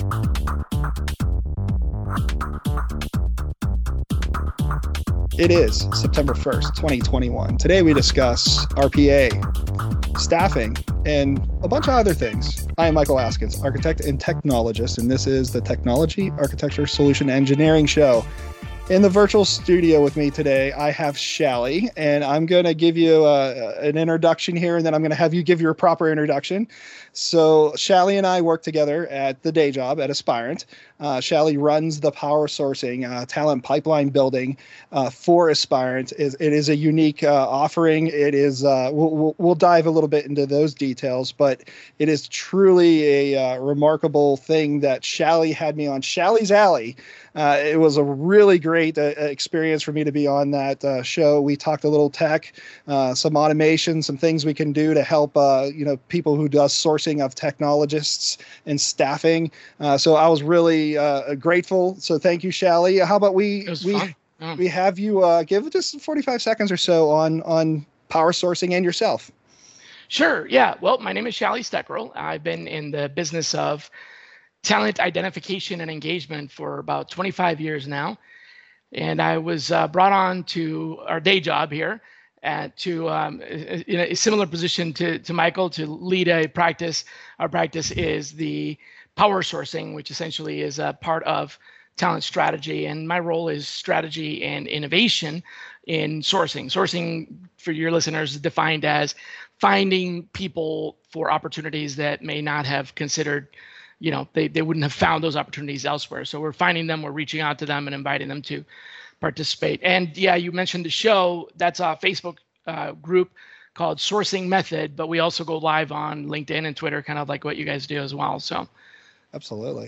It is September 1st, 2021. Today we discuss RPA, staffing, and a bunch of other things. I am Michael Askins, architect and technologist, and this is the Technology Architecture Solution Engineering Show. In the virtual studio with me today, I have Shally, and I'm going to give you an introduction here, and then I'm going to have you give your proper introduction. So Shally and I work together at the day job at Aspirant. Shally runs the power sourcing, talent pipeline building for Aspirant. It is a unique offering. It is we'll dive a little bit into those details, but it is truly a remarkable thing that Shally had me on Shally's Alley. It was a really great experience for me to be on that show. We talked a little tech, some automation, some things we can do to help people who does sourcing of technologists and staffing. So I was really grateful. So thank you, Shally. How about we have you give just 45 seconds or so on power sourcing and yourself. Sure. Yeah. Well, my name is Shally Steckrell. I've been in the business of talent identification and engagement for about 25 years now. And I was brought on to our day job here to in a similar position to Michael to lead a practice. Our practice is the power sourcing, which essentially is a part of talent strategy. And my role is strategy and innovation in sourcing. Sourcing, for your listeners, is defined as finding people for opportunities that may not have considered, they wouldn't have found those opportunities elsewhere. So we're finding them, we're reaching out to them and inviting them to participate. And yeah, you mentioned the show. That's a Facebook group called Sourcing Method, but we also go live on LinkedIn and Twitter, kind of like what you guys do as well. So absolutely.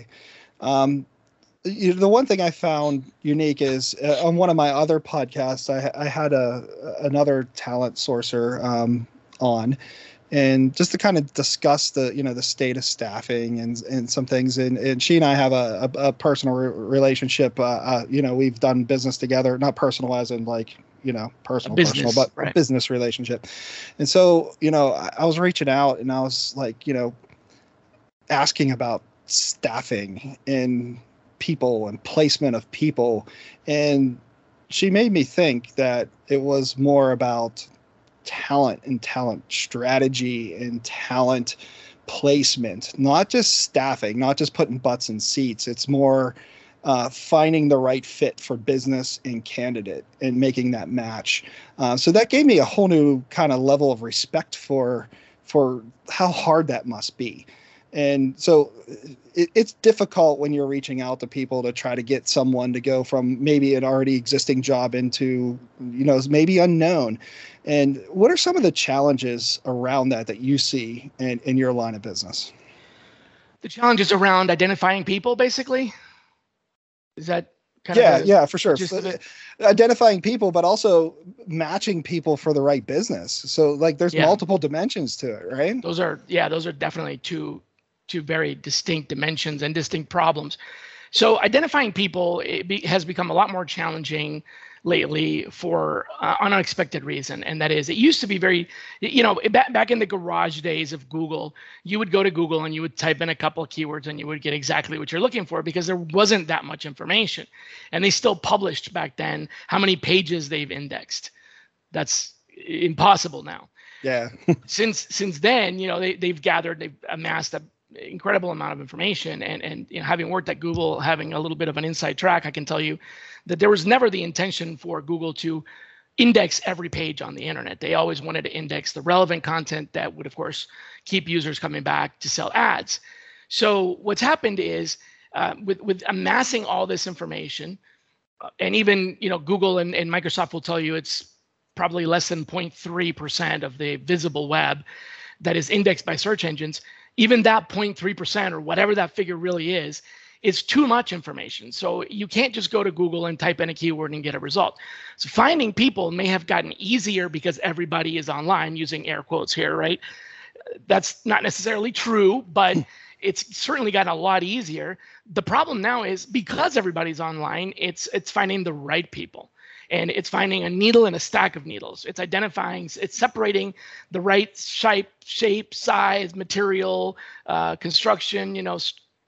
The one thing I found unique is on one of my other podcasts, I had another talent sourcer on, and just to kind of discuss the state of staffing and some things. And she and I have a personal relationship. We've done business together, not personal as in personal, but right. Business relationship. And so, I was reaching out and I was asking about staffing and people and placement of people. And she made me think that it was more about talent and talent strategy and talent placement, not just staffing, not just putting butts in seats. It's more finding the right fit for business and candidate and making that match. So that gave me a whole new kind of level of respect for how hard that must be. And so it's difficult when you're reaching out to people to try to get someone to go from maybe an already existing job into, maybe unknown. And what are some of the challenges around that you see in your line of business? The challenges around identifying people, basically? Is that kind of yeah, for sure. Identifying people, but also matching people for the right business. So there's multiple dimensions to it, right? Those are definitely two very distinct dimensions and distinct problems. So identifying people has become a lot more challenging lately for an unexpected reason. And that is, it used to be very, back in the garage days of Google, you would go to Google and you would type in a couple of keywords and you would get exactly what you're looking for because there wasn't that much information. And they still published back then how many pages they've indexed. That's impossible now. Yeah. Since then, they've amassed a incredible amount of information, and having worked at Google, having a little bit of an inside track, I can tell you that there was never the intention for Google to index every page on the internet. They always wanted to index the relevant content that would, of course, keep users coming back to sell ads. So what's happened is with amassing all this information, and even Google and Microsoft will tell you it's probably less than 0.3% of the visible web that is indexed by search engines. Even that 0.3% or whatever that figure really is too much information. So you can't just go to Google and type in a keyword and get a result. So finding people may have gotten easier because everybody is online, using air quotes here, right? That's not necessarily true, but it's certainly gotten a lot easier. The problem now is because everybody's online, it's finding the right people. And it's finding a needle in a stack of needles. It's identifying, it's separating the right shape, size, material, construction,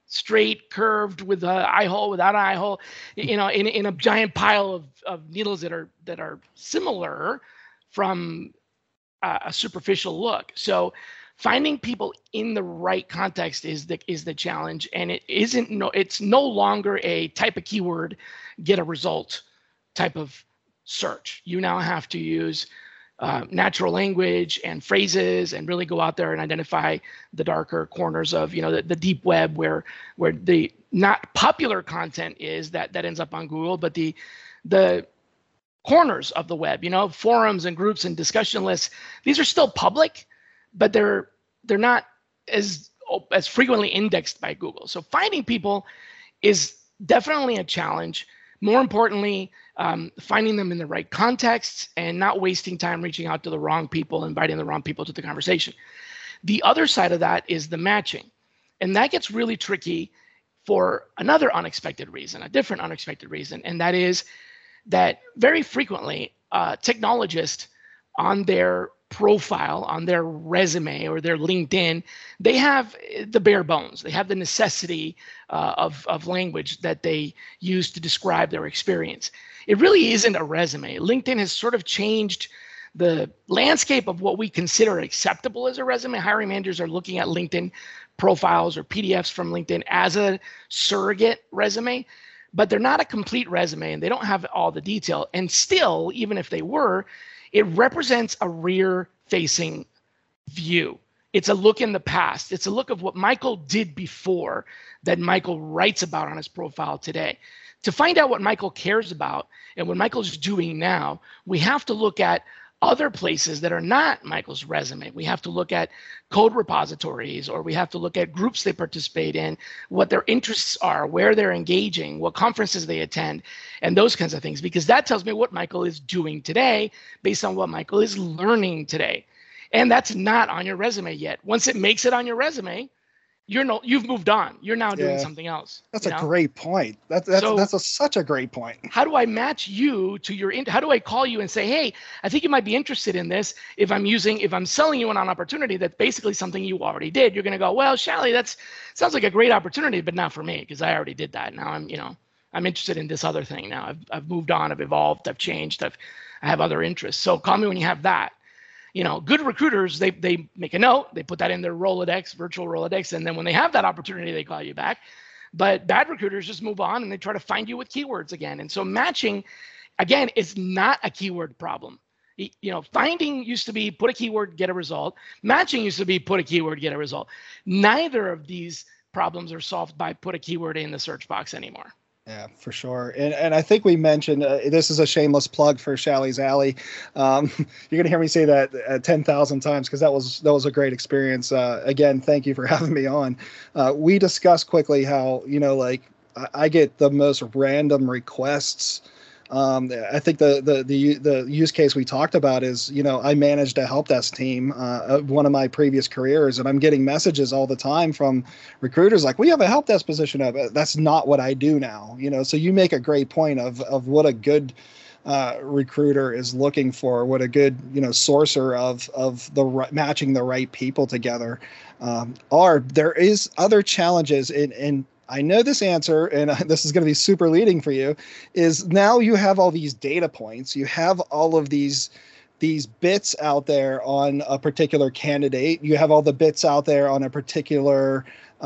straight, curved, with an eye hole, without an eye hole, in a giant pile of needles that are similar from a superficial look. So finding people in the right context is the challenge, and it's no longer a type of keyword, get a result type of search. You now have to use natural language and phrases, and really go out there and identify the darker corners of the deep web, where the not popular content is that ends up on Google, but the corners of the web, forums and groups and discussion lists. These are still public, but they're not as frequently indexed by Google. So finding people is definitely a challenge. More importantly, finding them in the right contexts and not wasting time reaching out to the wrong people, inviting the wrong people to the conversation. The other side of that is the matching. And that gets really tricky for another unexpected reason, a different unexpected reason. And that is that very frequently, technologists on their profile, on their resume or their LinkedIn, they have the bare bones. They have the necessity of language that they use to describe their experience. It really isn't a resume. LinkedIn has sort of changed the landscape of what we consider acceptable as a resume. Hiring managers are looking at LinkedIn profiles or PDFs from LinkedIn as a surrogate resume, but they're not a complete resume, and they don't have all the detail. And still, even if they were, it represents a rear-facing view. It's a look in the past. It's a look of what Michael did before that Michael writes about on his profile today. To find out what Michael cares about and what Michael's doing now, we have to look at other places that are not Michael's resume. We have to look at code repositories, or we have to look at groups they participate in, what their interests are, where they're engaging, what conferences they attend, and those kinds of things, because that tells me what Michael is doing today based on what Michael is learning today. And that's not on your resume yet. Once it makes it on your resume, you've moved on. You're now doing something else. That's a great point. That's such a great point. How do I match you to how do I call you and say, hey, I think you might be interested in this? If I'm selling you an opportunity that's basically something you already did, you're going to go, well, Shally, that sounds like a great opportunity, but not for me, because I already did that. Now I'm interested in this other thing now. I've moved on, I've evolved, I've changed, I have other interests. So call me when you have that. Good recruiters, they make a note, they put that in their Rolodex, virtual Rolodex, and then when they have that opportunity, they call you back. But bad recruiters just move on and they try to find you with keywords again. And so matching, again, is not a keyword problem. Finding used to be put a keyword, get a result. Matching used to be put a keyword, get a result. Neither of these problems are solved by put a keyword in the search box anymore. Yeah, for sure. And I think we mentioned, this is a shameless plug for Shally's Alley. You're going to hear me say that 10,000 times, because that was a great experience. Again, thank you for having me on. We discussed quickly how, I get the most random requests. I think the use case we talked about is, I managed a help desk team, one of my previous careers, and I'm getting messages all the time from recruiters like, we have a help desk position up. That's not what I do now. So you make a great point of what a good recruiter is looking for, what a good, sourcer of matching the right people together are. There is other challenges in I know this answer, and this is going to be super leading for you, is now you have all these data points. You have all of these bits out there on a particular candidate. You have all the bits out there on a particular,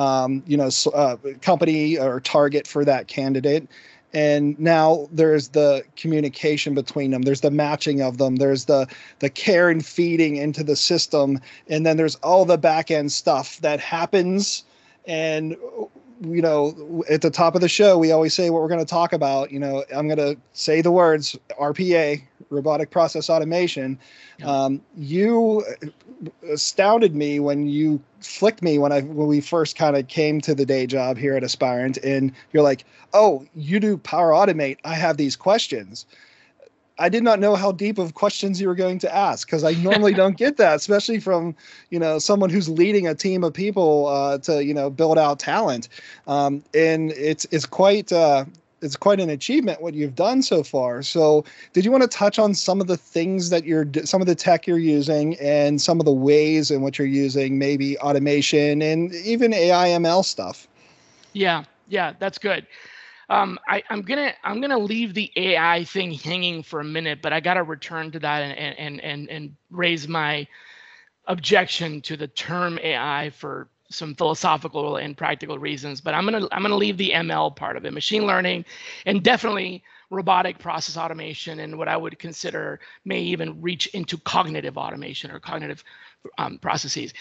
company or target for that candidate. And now there's the communication between them. There's the matching of them. There's the care and feeding into the system. And then there's all the back end stuff that happens. And at the top of the show, we always say what we're going to talk about. I'm going to say the words RPA, robotic process automation. Yeah. You astounded me when you flicked me when we first kind of came to the day job here at Aspirant, and you're like, oh, you do Power Automate. I have these questions. I did not know how deep of questions you were going to ask, because I normally don't get that, especially from, someone who's leading a team of people to, build out talent. And it's quite an achievement what you've done so far. So did you want to touch on some of the things that some of the tech you're using and some of the ways in which you're using maybe automation and even AI ML stuff? Yeah, that's good. I'm gonna leave the AI thing hanging for a minute, but I gotta return to that and raise my objection to the term AI for some philosophical and practical reasons. But I'm gonna leave the ML part of it, machine learning, and definitely robotic process automation, and what I would consider may even reach into cognitive automation or cognitive processes.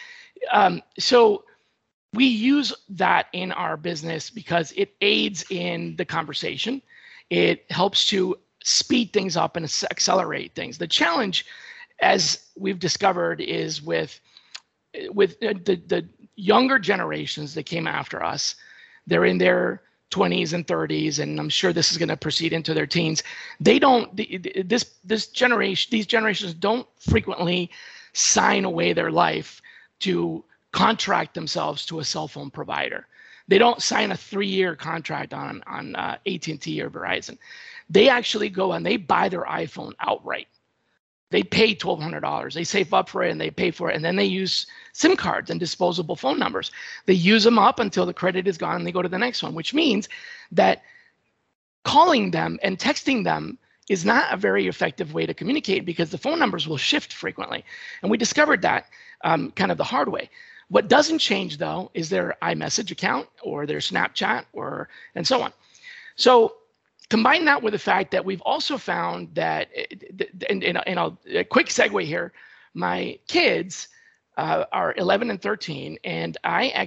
So we use that in our business because it aids in the conversation. It helps to speed things up and accelerate things. The challenge, as we've discovered, is with the younger generations that came after us. They're in their 20s and 30s, and I'm sure this is going to proceed into their teens. They don't. These generations don't frequently sign away their life to contract themselves to a cell phone provider. They don't sign a 3-year contract on AT&T or Verizon. They actually go and they buy their iPhone outright. They pay $1,200. They save up for it and they pay for it, and then they use SIM cards and disposable phone numbers. They use them up until the credit is gone and they go to the next one, which means that calling them and texting them is not a very effective way to communicate because the phone numbers will shift frequently. And we discovered that kind of the hard way. What doesn't change, though, is their iMessage account or their Snapchat and so on. So combine that with the fact that we've also found that, and a quick segue here, my kids are 11 and 13, and I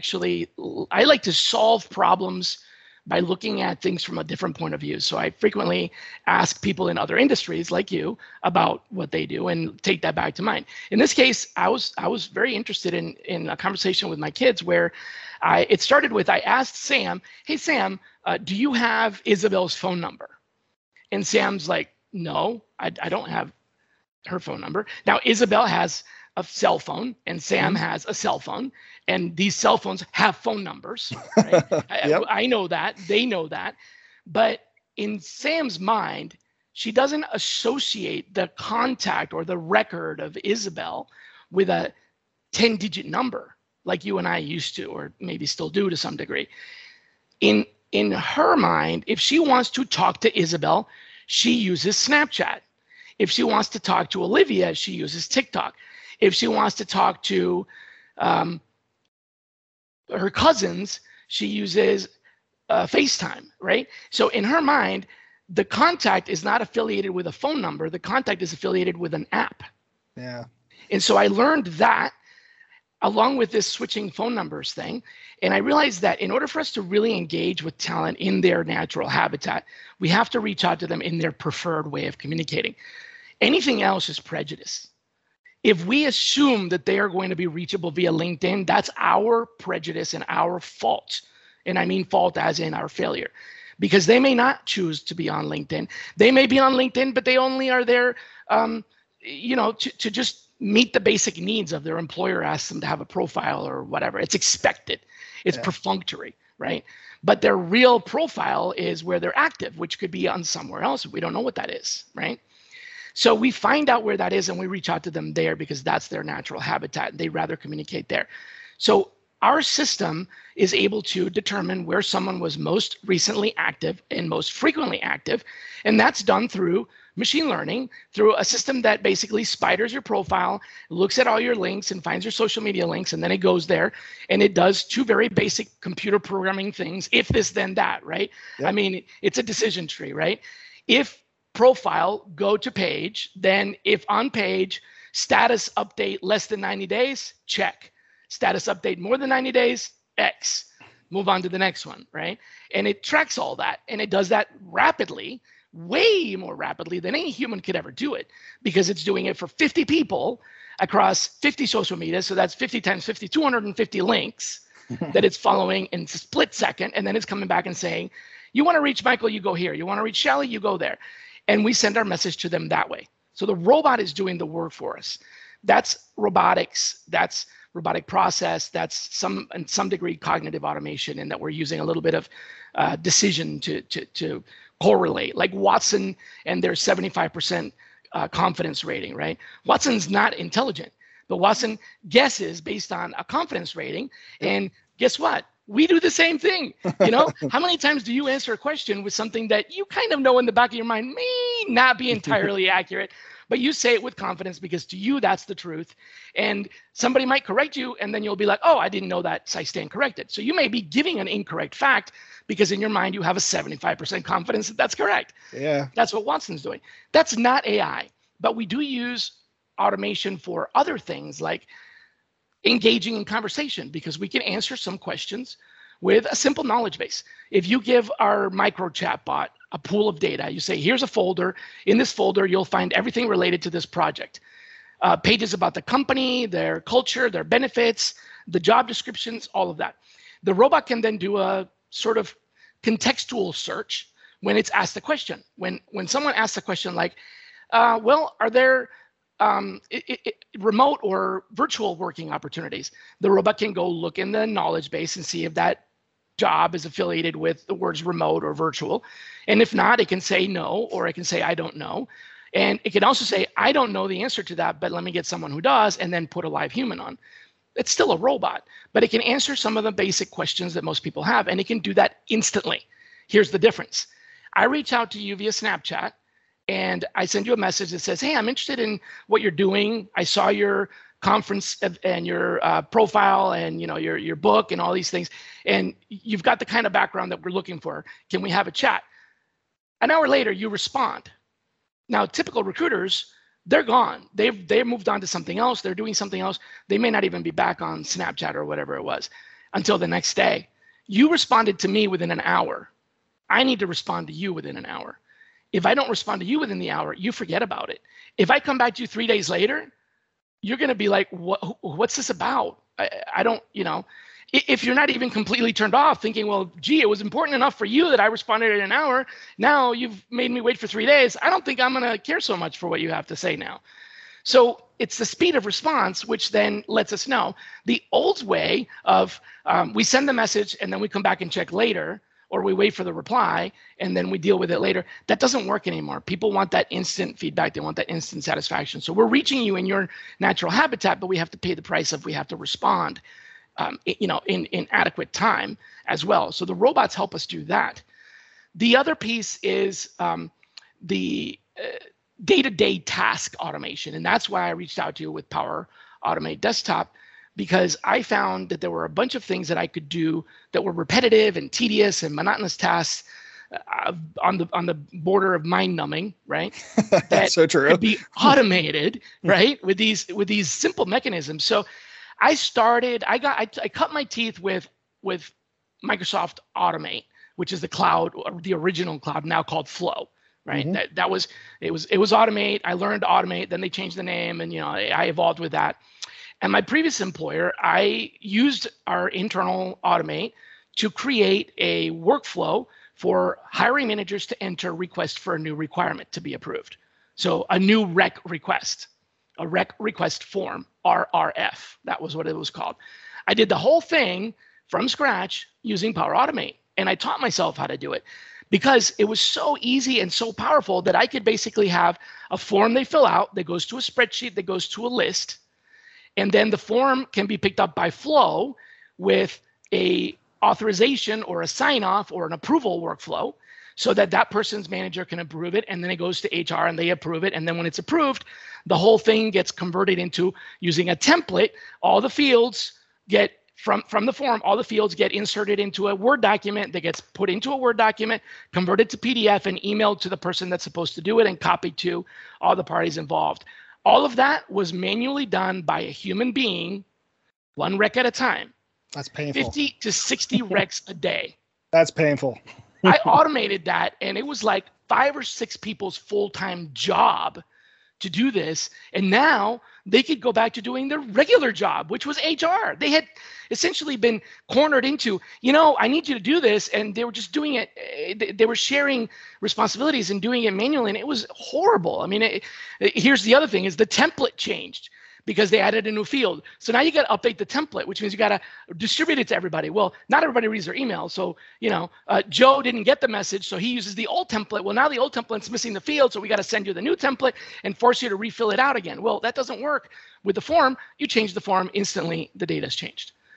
like to solve problems by looking at things from a different point of view. So I frequently ask people in other industries like you about what they do and take that back to mine. In this case, I was very interested in a conversation with my kids where it started with, I asked Sam, hey, Sam, do you have Isabel's phone number? And Sam's like, no, I don't have her phone number. Now, Isabel has a cell phone and Sam has a cell phone, and these cell phones have phone numbers. Right? Yep. I know that, they know that, but in Sam's mind, she doesn't associate the contact or the record of Isabel with a 10-digit number like you and I used to, or maybe still do to some degree. In her mind, if she wants to talk to Isabel, she uses Snapchat. If she wants to talk to Olivia, she uses TikTok. If she wants to talk to her cousins, she uses FaceTime, right? So in her mind, the contact is not affiliated with a phone number. The contact is affiliated with an app. Yeah. And so I learned that along with this switching phone numbers thing. And I realized that in order for us to really engage with talent in their natural habitat, we have to reach out to them in their preferred way of communicating. Anything else is prejudice. If we assume that they are going to be reachable via LinkedIn, that's our prejudice and our fault. And I mean fault as in our failure, because they may not choose to be on LinkedIn. They may be on LinkedIn, but they only are there, to just meet the basic needs of their employer, asks them to have a profile or whatever. It's expected. It's perfunctory, right? But their real profile is where they're active, which could be on somewhere else. We don't know what that is, right? So we find out where that is and we reach out to them there because that's their natural habitat. They rather communicate there. So our system is able to determine where someone was most recently active and most frequently active. And that's done through machine learning, through a system that basically spiders your profile, looks at all your links and finds your social media links, and then it goes there and it does two very basic computer programming things. If this, then that, right? Yep. I mean, it's a decision tree, right? If profile, go to page, then if on page, status update less than 90 days, check. Status update more than 90 days, X. Move on to the next one, right? And it tracks all that, and it does that rapidly, way more rapidly than any human could ever do it, because it's doing it for 50 people across 50 social media. So that's 50 times 50, 250 links that it's following in a split second. And then it's coming back and saying, you want to reach Michael, you go here. You want to reach Shelly, you go there. And we send our message to them that way. So the robot is doing the work for us. That's robotics. That's robotic process. That's in some degree cognitive automation, and that we're using a little bit of decision to correlate, like Watson and their 75% confidence rating, right? Watson's not intelligent, but Watson guesses based on a confidence rating. And guess what? We do the same thing. You know, how many times do you answer a question with something that you kind of know in the back of your mind may not be entirely accurate, but you say it with confidence because to you, that's the truth. And somebody might correct you and then you'll be like, oh, I didn't know that, so I stand corrected. So you may be giving an incorrect fact because in your mind, you have a 75% confidence that that's correct. Yeah. That's what Watson's doing. That's not AI, but we do use automation for other things like engaging in conversation, because we can answer some questions with a simple knowledge base. If you give our micro chatbot a pool of data, you say, here's a folder. In this folder, you'll find everything related to this project. Pages about the company, their culture, their benefits, the job descriptions, all of that. The robot can then do a sort of contextual search when it's asked a question. When someone asks a question like, well, are there remote or virtual working opportunities? The robot can go look in the knowledge base and see if that job is affiliated with the words remote or virtual. And if not, it can say no, or it can say, I don't know. And it can also say, I don't know the answer to that, but let me get someone who does, and then put a live human on. It's still a robot, but it can answer some of the basic questions that most people have, and it can do that instantly. Here's the difference. I reach out to you via Snapchat, and I send you a message that says, hey, I'm interested in what you're doing. I saw your conference and your profile and your book and all these things. And you've got the kind of background that we're looking for. Can we have a chat? An hour later, you respond. Now, typical recruiters, they're gone. They've moved on to something else. They're doing something else. They may not even be back on Snapchat or whatever it was until the next day. You responded to me within an hour. I need to respond to you within an hour. If I don't respond to you within the hour, you forget about it. If I come back to you 3 days later, you're going to be like, what's this about? I don't, if you're not even completely turned off thinking, well, gee, it was important enough for you that I responded in an hour. Now you've made me wait for 3 days. I don't think I'm going to care so much for what you have to say now. So it's the speed of response, which then lets us know. The old way of we send the message and then we come back and check later, or we wait for the reply and then we deal with it later. That doesn't work anymore. People want that instant feedback. They want that instant satisfaction. So we're reaching you in your natural habitat, but we have to pay the price of we have to respond, in adequate time as well. So the robots help us do that. The other piece is the day-to-day task automation. And that's why I reached out to you with Power Automate Desktop, because I found that there were a bunch of things that I could do that were repetitive and tedious and monotonous tasks on the border of mind-numbing, right? That so true. Could be automated, right? With these simple mechanisms. So I cut my teeth with Microsoft Automate, which is the cloud, or the original cloud, now called Flow, right? Mm-hmm. It was Automate. I learned to automate. Then they changed the name, and I evolved with that. And my previous employer, I used our internal Automate to create a workflow for hiring managers to enter request for a new requirement to be approved. So a new rec request, a rec request form, RRF. That was what it was called. I did the whole thing from scratch using Power Automate, and I taught myself how to do it because it was so easy and so powerful that I could basically have a form they fill out that goes to a spreadsheet that goes to a list. And then the form can be picked up by Flow with a authorization or a sign-off or an approval workflow so that person's manager can approve it. And then it goes to HR and they approve it. And then when it's approved, the whole thing gets converted into using a template. All the fields get from the form, all the fields get inserted into a Word document that gets put into a Word document, converted to PDF and emailed to the person that's supposed to do it and copied to all the parties involved. All of that was manually done by a human being, one rec at a time. That's painful. 50 to 60 recs a day. That's painful. I automated that, and it was like 5 or 6 people's full-time job to do this. And now they could go back to doing their regular job, which was HR. They had essentially been cornered into, I need you to do this. And they were just doing it. They were sharing responsibilities and doing it manually. And it was horrible. I mean, here's the other thing is the template changed because they added a new field. So now you got to update the template, which means you got to distribute it to everybody. Well, not everybody reads their email. So, Joe didn't get the message, so he uses the old template. Well, now the old template's missing the field, so we got to send you the new template and force you to refill it out again. Well, that doesn't work. With the form, you change the form instantly, the data's changed.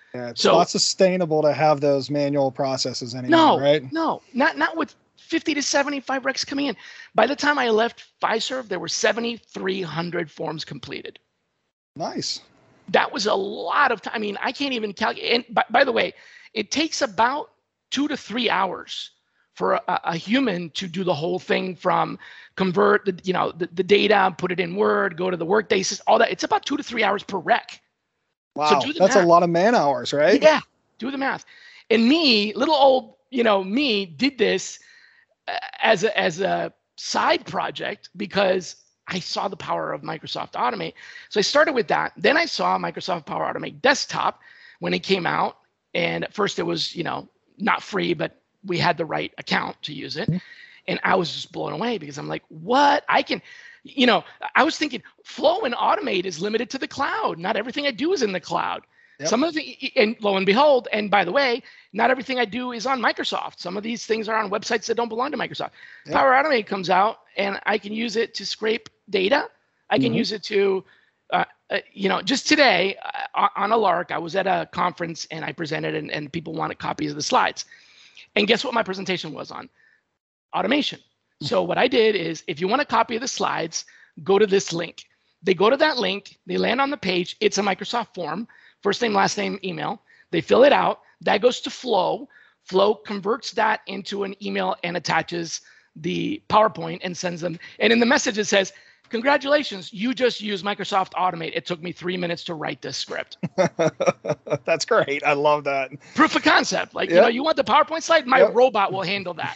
Yeah, it's So not sustainable to have those manual processes anymore, no, right? no, not with 50 to 75 recs coming in. By the time I left Fiserv, there were 7,300 forms completed. Nice. That was a lot of time. I mean, I can't even calculate. And by the way, it takes about 2 to 3 hours for a human to do the whole thing, from convert the data, put it in Word, go to the Workday system, all that. It's about 2 to 3 hours per rec. So Wow, do the that's a math. lot of man hours, right? Yeah, do the math. And me, little old, me did this as a side project because I saw the power of Microsoft Automate. So I started with that. Then I saw Microsoft Power Automate Desktop when it came out. And at first it was, not free, but we had the right account to use it. And I was just blown away because I'm like, what? I can, I was thinking Flow and Automate is limited to the cloud. Not everything I do is in the cloud. Yep. Some of the, and lo and behold, and by the way, not everything I do is on Microsoft. Some of these things are on websites that don't belong to Microsoft. Yep. Power Automate comes out and I can use it to scrape data. I can use it to, just today on a lark, I was at a conference and I presented and people wanted copies of the slides. And guess what my presentation was on? Automation. So what I did is, if you want a copy of the slides, go to this link. They go to that link, they land on the page. It's a Microsoft form, first name, last name, email. They fill it out. That goes to Flow. Flow converts that into an email and attaches the PowerPoint and sends them. And in the message, it says, congratulations, you just used Microsoft Automate. It took me 3 minutes to write this script. That's great. I love that. Proof of concept. Like, you want the PowerPoint slide? My robot will handle that.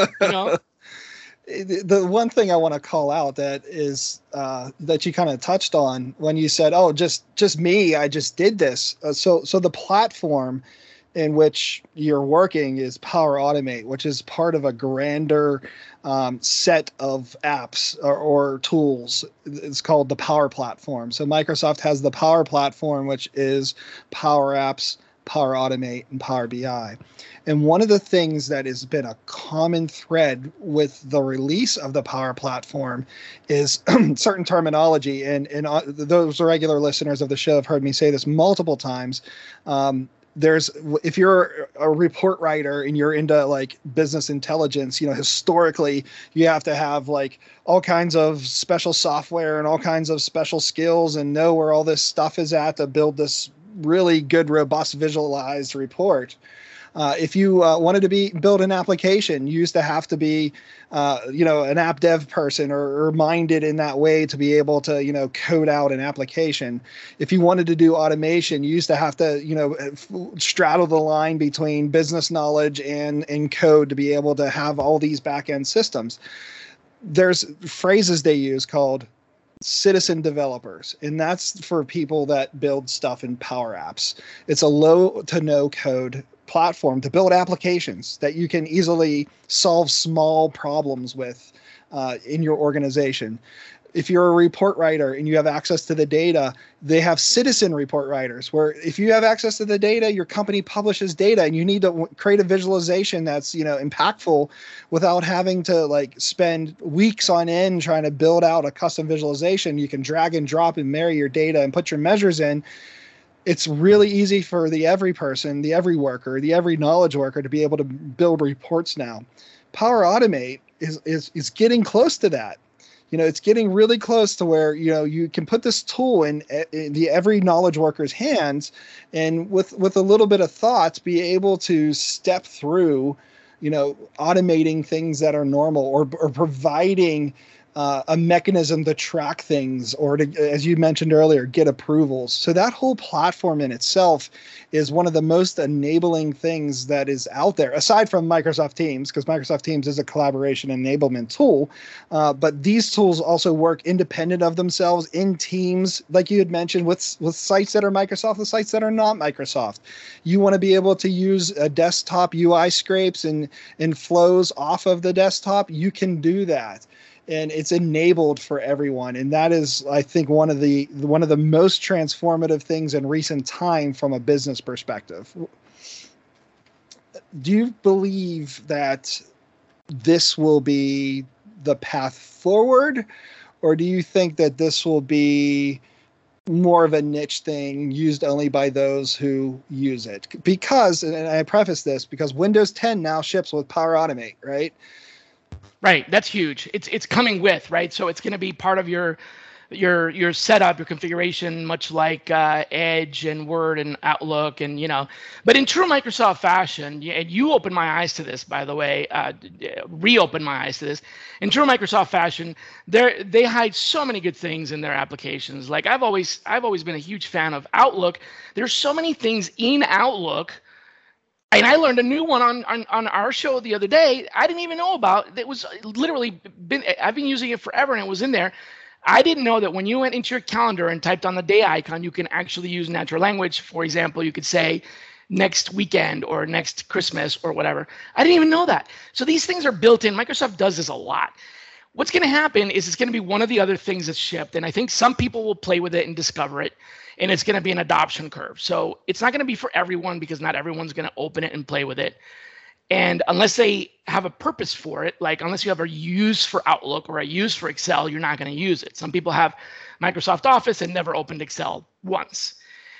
The one thing I want to call out that is that you kind of touched on when you said, "Oh, just me, I just did this." So the platform in which you're working is Power Automate, which is part of a grander set of apps or tools. It's called the Power Platform. So Microsoft has the Power Platform, which is Power Apps, Power Automate, and Power BI. And one of the things that has been a common thread with the release of the Power Platform is certain terminology. And those regular listeners of the show have heard me say this multiple times. If you're a report writer and you're into like business intelligence, historically you have to have like all kinds of special software and all kinds of special skills and know where all this stuff is at to build this really good, robust, visualized report. If you wanted to build an application, you used to have to be, an app dev person or minded in that way to be able to, code out an application. If you wanted to do automation, you used to have to, straddle the line between business knowledge and code to be able to have all these back-end systems. There's phrases they use called citizen developers, and that's for people that build stuff in Power Apps. It's a low to no code platform to build applications that you can easily solve small problems with in your organization. If you're a report writer and you have access to the data, they have citizen report writers where if you have access to the data, your company publishes data and you need to create a visualization that's, impactful without having to like spend weeks on end trying to build out a custom visualization. You can drag and drop and marry your data and put your measures in. It's really easy for the every person, the every worker, the every knowledge worker to be able to build reports now. Power Automate is getting close to that. It's getting really close to where, you can put this tool in the every knowledge worker's hands and with a little bit of thoughts, be able to step through, automating things that are normal or providing a mechanism to track things or to, as you mentioned earlier, get approvals. So that whole platform in itself is one of the most enabling things that is out there, aside from Microsoft Teams, because Microsoft Teams is a collaboration enablement tool. But these tools also work independent of themselves in teams, like you had mentioned, with sites that are Microsoft, the sites that are not Microsoft. You want to be able to use a desktop UI scrapes and flows off of the desktop, you can do that. And it's enabled for everyone. And that is, I think, one of the most transformative things in recent time from a business perspective. Do you believe that this will be the path forward? Or do you think that this will be more of a niche thing used only by those who use it. Because, and I preface this, because Windows 10 now ships with Power Automate, right? Right. That's huge. It's coming with, right? So it's going to be part of your setup, your configuration, much like Edge and Word and Outlook, and But in true Microsoft fashion, and you opened my eyes to this, by the way, reopened my eyes to this. In true Microsoft fashion, they hide so many good things in their applications. Like I've always been a huge fan of Outlook. There's so many things in Outlook. And I learned a new one on our show the other day. I didn't even know about. It was literally I've been using it forever, and it was in there. I didn't know that when you went into your calendar and typed on the day icon, you can actually use natural language. For example, you could say next weekend or next Christmas or whatever. I didn't even know that. So these things are built in. Microsoft does this a lot. What's going to happen is it's going to be one of the other things that's shipped. And I think some people will play with it and discover it. And it's going to be an adoption curve. So it's not going to be for everyone because not everyone's going to open it and play with it. And unless they have a purpose for it, like unless you have a use for Outlook or a use for Excel, you're not going to use it. Some people have Microsoft Office and never opened Excel once.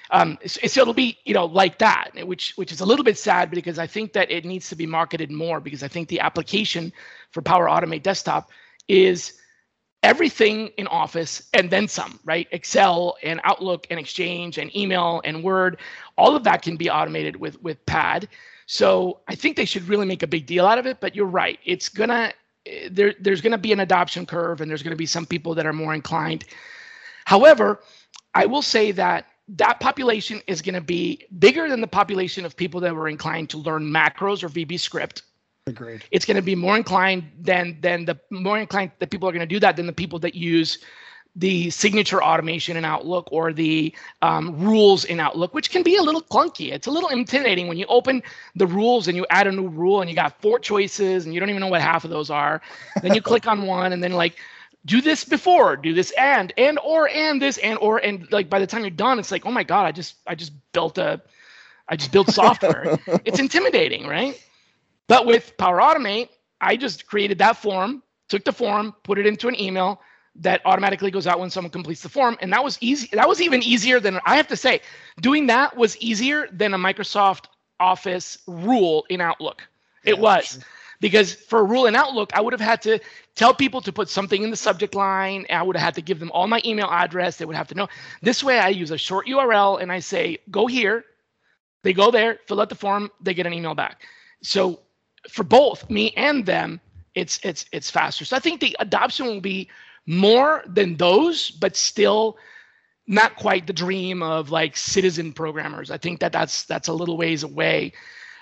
So it'll be, like that, which is a little bit sad because I think that it needs to be marketed more because I think the application for Power Automate Desktop is everything in Office and then some, right? Excel and Outlook and Exchange and email and Word, all of that can be automated with Pad. So I think they should really make a big deal out of it, but you're right. It's there's gonna be an adoption curve and there's gonna be some people that are more inclined. However, I will say that population is gonna be bigger than the population of people that were inclined to learn macros or VB script. Agreed. It's gonna be more inclined the people are gonna do that than the people that use the signature automation in Outlook or the rules in Outlook, which can be a little clunky. It's a little intimidating when you open the rules and you add a new rule and you got 4 choices and you don't even know what half of those are. Then you click on one and then do this before, do this and this and like by the time you're done, it's like, oh my God, I just built software. It's intimidating, right? But with Power Automate, I just created that form, took the form, put it into an email that automatically goes out when someone completes the form. And that was easy. That was even easier than, I have to say, doing that was easier than a Microsoft Office rule in Outlook. It was. Because for a rule in Outlook, I would have had to tell people to put something in the subject line. I would have had to give them all my email address. They would have to know. This way, I use a short URL and I say, go here. They go there, fill out the form, they get an email back. So for both me and them, it's faster. So I think the adoption will be more than those, but still not quite the dream of like citizen programmers. I think that's a little ways away.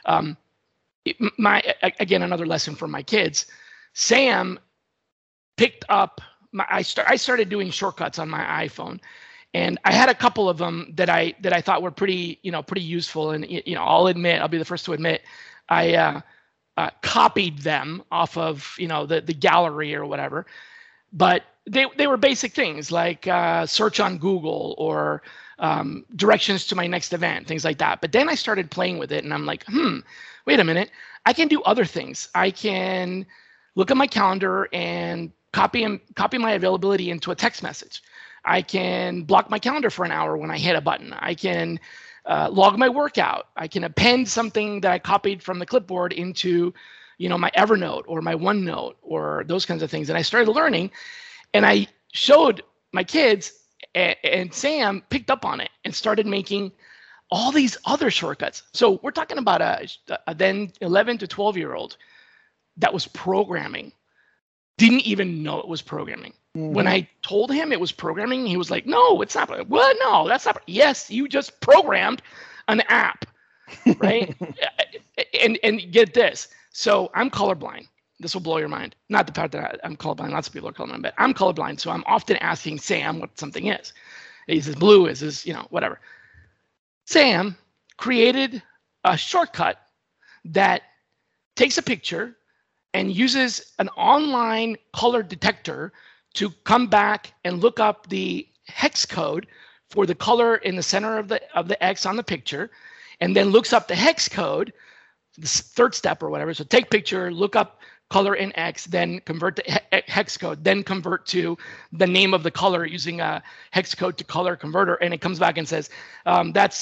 Again, another lesson for my kids. Sam picked up I started doing shortcuts on my iPhone, and I had a couple of them that I thought were pretty useful. And I'll be the first to admit, I copied them off of the gallery or whatever. But they were basic things like search on Google or directions to my next event, things like that. But then I started playing with it and I'm like, wait a minute. I can do other things. I can look at my calendar and copy my availability into a text message. I can block my calendar for an hour when I hit a button. I can log my workout. I can append something that I copied from the clipboard into my Evernote or my OneNote or those kinds of things. And I started learning, and I showed my kids, and Sam picked up on it and started making all these other shortcuts. So we're talking about a then 11 to 12-year-old that was programming, didn't even know it was programming. Mm-hmm. When I told him it was programming, he was like, no, it's not. What? No, that's not. Yes, you just programmed an app, right? and get this. So I'm colorblind. This will blow your mind. Not the fact that I'm colorblind. Lots of people are colorblind, but I'm colorblind. So I'm often asking Sam what something is. He says blue, is this, whatever. Sam created a shortcut that takes a picture and uses an online color detector to come back and look up the hex code for the color in the center of the X on the picture, and then looks up the hex code, the third step or whatever. So take picture, look up color in X, then convert to hex code, then convert to the name of the color using a hex code to color converter, and it comes back and says that's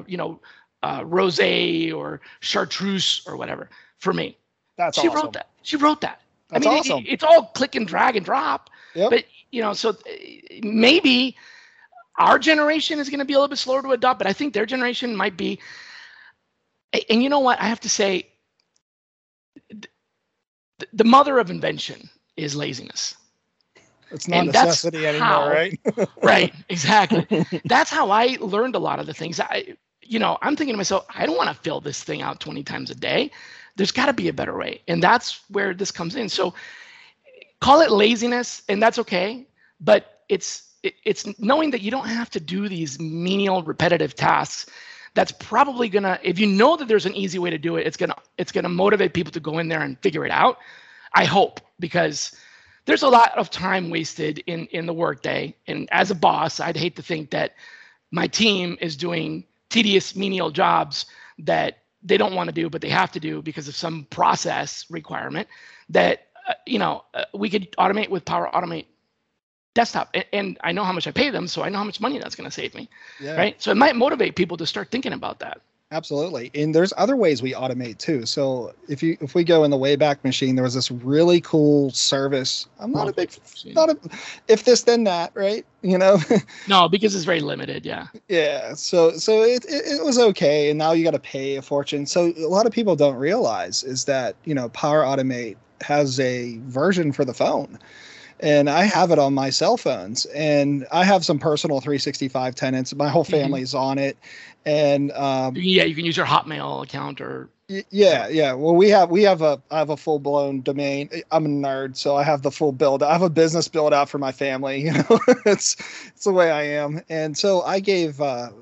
rosé or chartreuse or whatever for me. She awesome. wrote that. She wrote that. That's awesome. It's all click and drag and drop. Yep. But so maybe our generation is going to be a little bit slower to adopt, but I think their generation might be. And you know what? I have to say, the mother of invention is laziness. It's not a necessity anymore, right? Right, exactly. That's how I learned a lot of the things. I'm thinking to myself, I don't want to fill this thing out 20 times a day. There's got to be a better way. And that's where this comes in. So call it laziness, and that's okay. But it's knowing that you don't have to do these menial, repetitive tasks. That's probably gonna, if you know that there's an easy way to do it, it's gonna motivate people to go in there and figure it out. I hope, because there's a lot of time wasted in the workday. And as a boss, I'd hate to think that my team is doing tedious menial jobs that they don't want to do, but they have to do because of some process requirement that we could automate with Power Automate Desktop. And I know how much I pay them, so I know how much money that's going to save me. Yeah. Right. So it might motivate people to start thinking about that. Absolutely. And there's other ways we automate too. So if we go in the Wayback Machine, there was this really cool service. If this then that, right? No, because it's very limited. Yeah. Yeah. So it was okay. And now you got to pay a fortune. So a lot of people don't realize is that, Power Automate has a version for the phone. And I have it on my cell phones, and I have some personal 365 tenants. My whole family's on it, and you can use your Hotmail account or yeah. Well, I have a full blown domain. I'm a nerd, so I have the full build. I have a business build out for my family. It's the way I am, and so I gave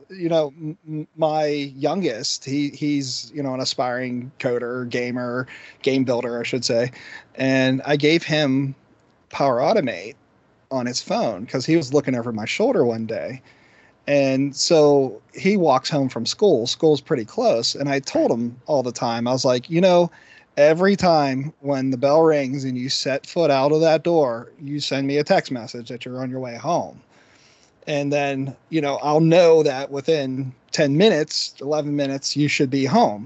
my youngest. He's an aspiring coder, gamer, game builder, I should say, and I gave him Power Automate on his phone because he was looking over my shoulder one day. And so he walks home from school. School's pretty close. And I told him all the time, I was like, every time when the bell rings and you set foot out of that door, you send me a text message that you're on your way home. And then, I'll know that within 10 minutes, 11 minutes, you should be home.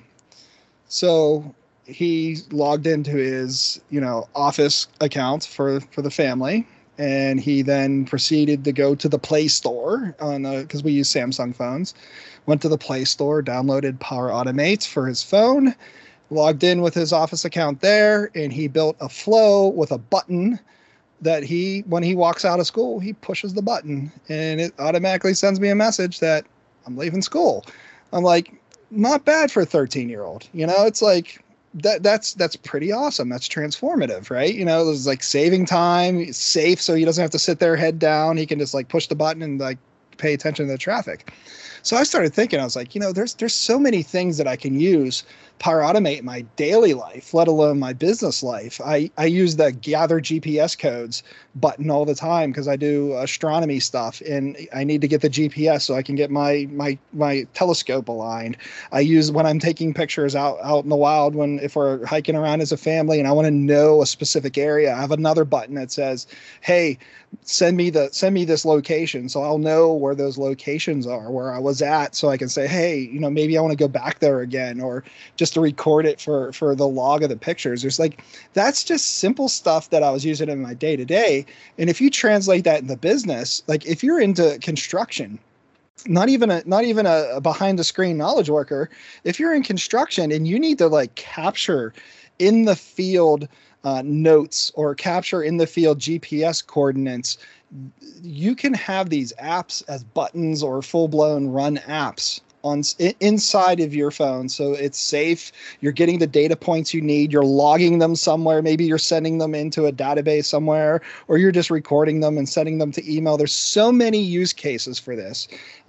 So he logged into his, office account for the family, and he then proceeded to go to the Play Store because we use Samsung phones. Went to the Play Store, downloaded Power Automate for his phone, logged in with his office account there, and he built a flow with a button that when he walks out of school, he pushes the button, and it automatically sends me a message that I'm leaving school. I'm like, not bad for a 13-year-old. It's like, that's pretty awesome. That's transformative, right? It's like saving time. It's safe, so he doesn't have to sit there head down. He can just like push the button and like pay attention to the traffic. So I started thinking, I was like, there's so many things that I can use Power Automate in my daily life, let alone my business life. I use the gather GPS codes button all the time because I do astronomy stuff, and I need to get the GPS so I can get my telescope aligned. I use when I'm taking pictures out in the wild, if we're hiking around as a family and I want to know a specific area, I have another button that says, hey, send me this location, so I'll know where those locations are, where I was at, so I can say, hey, maybe I want to go back there again, or just to record it for the log of the pictures. There's that's just simple stuff that I was using in my day to day. And if you translate that into business, like if you're into construction, not even a behind the screen knowledge worker, if you're in construction and you need to capture in the field notes or capture in the field GPS coordinates, you can have these apps as buttons or full-blown run apps inside of your phone. So it's safe. You're getting the data points you need. You're logging them somewhere. Maybe you're sending them into a database somewhere, or you're just recording them and sending them to email. There's so many use cases for this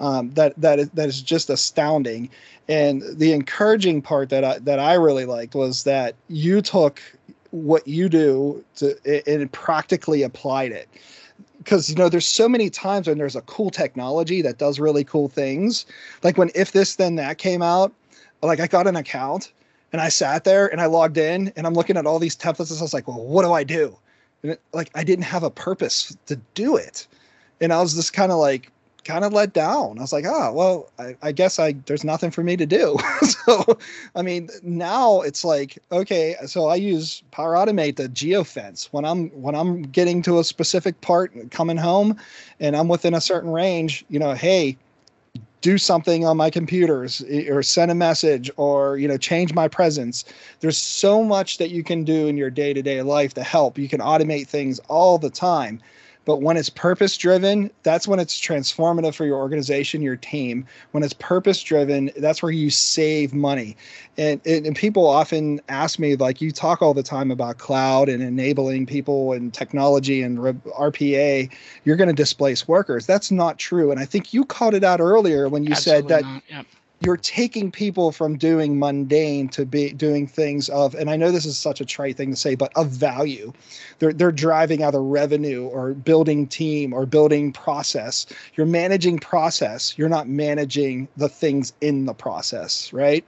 that is just astounding. And the encouraging part that I really liked was that you took what you do and practically applied it. Because, there's so many times when there's a cool technology that does really cool things. Like when If This Then That came out, I got an account And I sat there and I logged in and I'm looking at all these templates and I was like, well, what do I do? And I didn't have a purpose to do it. And I was just kind of let down. I was like, oh, well, I guess there's nothing for me to do. So, I mean, now it's like, okay, so I use Power Automate the geofence when I'm getting to a specific part coming home and I'm within a certain range, hey, do something on my computers or send a message or, change my presence. There's so much that you can do in your day-to-day life to help. You can automate things all the time. But when it's purpose-driven, that's when it's transformative for your organization, your team. When it's purpose-driven, that's where you save money. And people often ask me, like, you talk all the time about cloud and enabling people and technology and RPA. You're going to displace workers. That's not true. And I think you called it out earlier when you Absolutely said that not. Yep. You're taking people from doing mundane to be doing things of, and I know this is such a trite thing to say, but of value. They're driving either revenue or building team or building process. You're managing process. You're not managing the things in the process, right?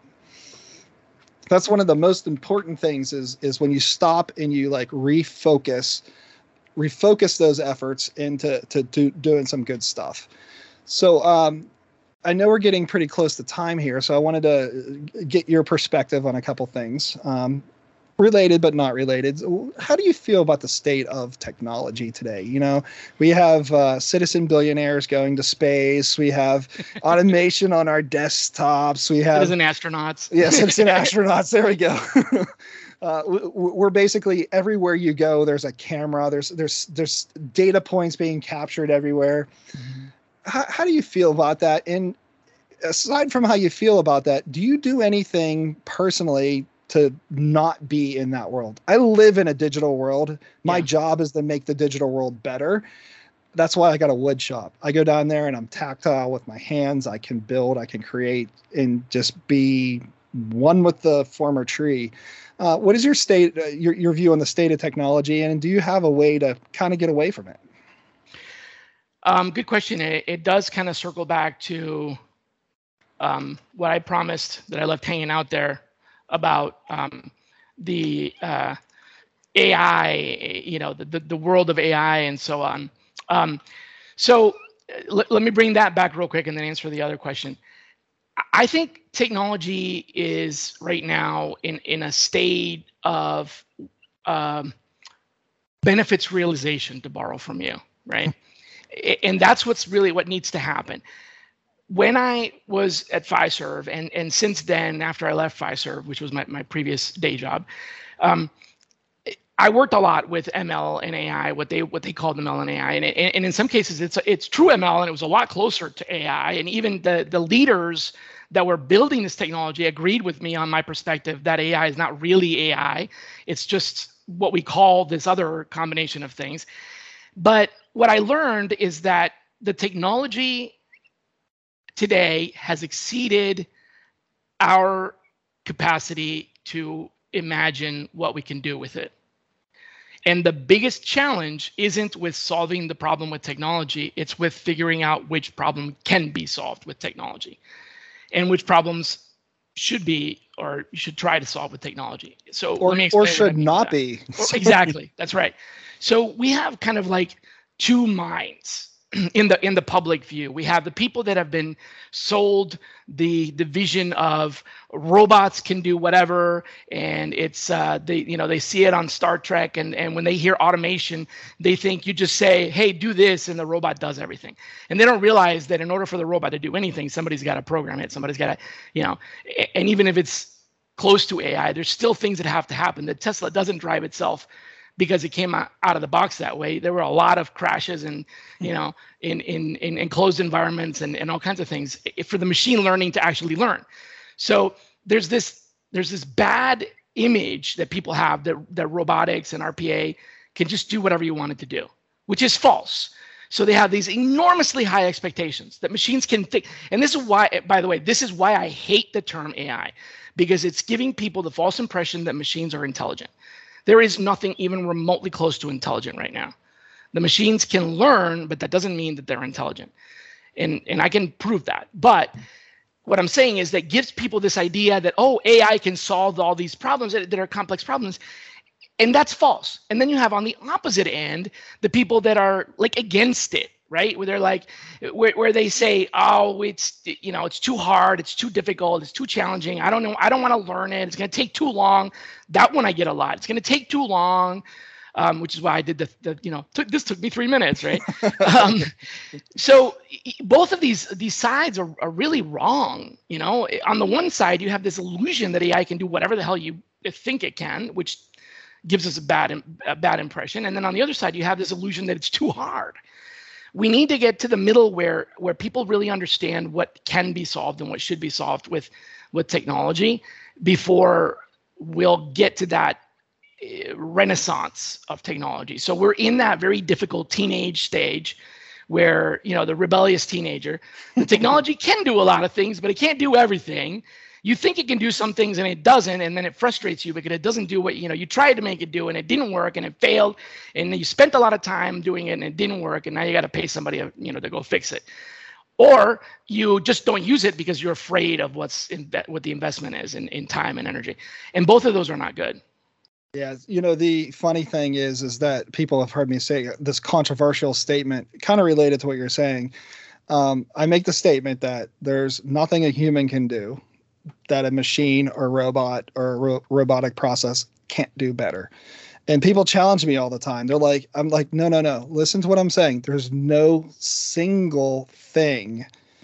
That's one of the most important things is when you stop and you refocus those efforts into doing some good stuff. So, I know we're getting pretty close to time here, so I wanted to get your perspective on a couple things, related but not related. How do you feel about the state of technology today? We have citizen billionaires going to space. We have automation on our desktops. We have citizen astronauts. Yeah, citizen astronauts. There we go. We're basically everywhere you go. There's a camera. There's data points being captured everywhere. Mm-hmm. How do you feel about that? And aside from how you feel about that, do you do anything personally to not be in that world? I live in a digital world. My job is to make the digital world better. That's why I got a wood shop. I go down there and I'm tactile with my hands. I can build, I can create, and just be one with the former tree. What is your view on the state of technology? And do you have a way to kind of get away from it? Good question. It does kind of circle back to what I promised that I left hanging out there about the AI, the world of AI and so on. So let me bring that back real quick and then answer the other question. I think technology is right now in a state of benefits realization, to borrow from you, right? And that's what needs to happen. When I was at Fiserv, and since then, after I left Fiserv, which was my previous day job, I worked a lot with ML and AI, what they called ML and AI, and in some cases it's true ML, and it was a lot closer to AI. And even the leaders that were building this technology agreed with me on my perspective that AI is not really AI; it's just what we call this other combination of things. But what I learned is that the technology today has exceeded our capacity to imagine what we can do with it. And the biggest challenge isn't with solving the problem with technology, it's with figuring out which problem can be solved with technology and which problems should be or you should try to solve with technology. So let me explain. Or should not be. Exactly. That's right. So we have kind of like two minds in the public view. We have the people that have been sold the vision of robots can do whatever, and it's they see it on Star Trek, and when they hear automation, they think you just say, hey, do this, and the robot does everything. And they don't realize that in order for the robot to do anything, somebody's got to program it. Somebody's got to, and even if it's close to AI, there's still things that have to happen. That Tesla doesn't drive itself because it came out of the box that way. There were a lot of crashes and, in enclosed environments and all kinds of things for the machine learning to actually learn. So there's this bad image that people have that robotics and RPA can just do whatever you want it to do, which is false. So they have these enormously high expectations that machines can think. And this is why, by the way, this is why I hate the term AI, because it's giving people the false impression that machines are intelligent. There is nothing even remotely close to intelligent right now. The machines can learn, but that doesn't mean that they're intelligent. And I can prove that. But what I'm saying is that gives people this idea that, oh, AI can solve all these problems that are complex problems. And that's false. And then you have on the opposite end, the people that are like against it, right? Where they're like, where they say, oh, it's, you know, it's too hard, it's too difficult, it's too challenging. I don't know, I don't want to learn it. It's going to take too long. That one I get a lot. It's going to take too long. Which is why I did this took me 3 minutes, right? So both of these sides are really wrong. You know, on the one side, you have this illusion that AI can do whatever the hell you think it can, which gives us a bad impression. And then on the other side, you have this illusion that it's too hard. We need to get to the middle where people really understand what can be solved and what should be solved with technology before we'll get to that renaissance of technology. So we're in that very difficult teenage stage where, you know, the rebellious teenager, the technology can do a lot of things, but it can't do everything. You think it can do some things and it doesn't, and then it frustrates you because it doesn't do what, you know, you tried to make it do and it didn't work and it failed, and you spent a lot of time doing it and it didn't work, and now you got to pay somebody, you know, to go fix it. Or you just don't use it because you're afraid of what the investment is in time and energy. And both of those are not good. Yeah, you know, the funny thing is that people have heard me say this controversial statement, kind of related to what you're saying. I make the statement that there's nothing a human can do that a machine or robot or robotic process can't do better. And people challenge me all the time. They're like, I'm like, no. Listen to what I'm saying. There's no single thing